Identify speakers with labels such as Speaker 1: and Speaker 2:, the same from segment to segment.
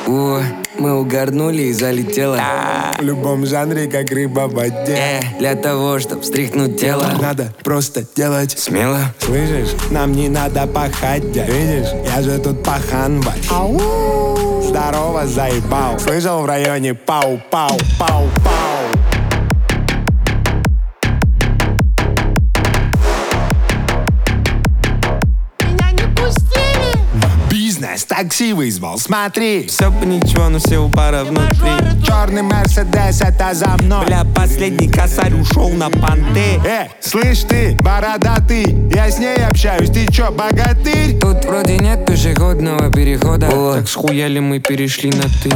Speaker 1: О, мы угорнули и залетело.
Speaker 2: В любом жанре, как рыба в воде.
Speaker 1: Для того, чтоб встряхнуть тело,
Speaker 2: надо просто делать
Speaker 1: смело.
Speaker 2: Слышишь, нам не надо пахать, дядь. Видишь, я же тут пахан ваш. Здорово, заебал. Слышал в районе пау-пау-пау-пау. Бизнес, такси вызвал, смотри.
Speaker 1: Все бы ничего, но все у пара внутри.
Speaker 2: Черный Мерседес, это за мной.
Speaker 1: Бля, последний косарь ушел на понты.
Speaker 2: Слышь ты, бородатый, я с ней общаюсь, ты чё, богатырь?
Speaker 1: Тут вроде нет пешеходного перехода. Так схуяли мы перешли на ты.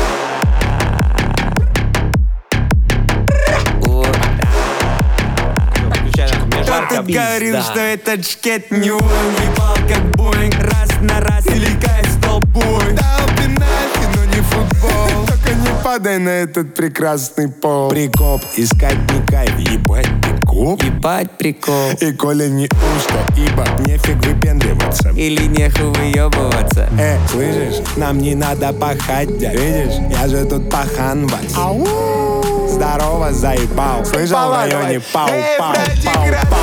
Speaker 1: Кто-то говорил, что этот шкет не уебал, как Боинг. Раз на раз или кайф с толпой.
Speaker 2: Дал пенальти, но не футбол. Только не падай на этот прекрасный пол. Прикоп, искать не кайф, ебать прикоп.
Speaker 1: Ебать прикол.
Speaker 2: И коли не ушко, ибо нефиг выпендриваться.
Speaker 1: Или нехуй выебываться.
Speaker 2: Слышишь, нам не надо пахать, дядь. Видишь, я же тут пахан ваш. Здорово, заебал. Слышал в районе пау-пау-пау-пау.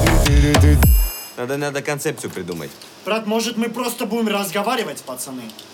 Speaker 3: Надо концепцию придумать.
Speaker 4: Брат, может мы просто будем разговаривать, пацаны?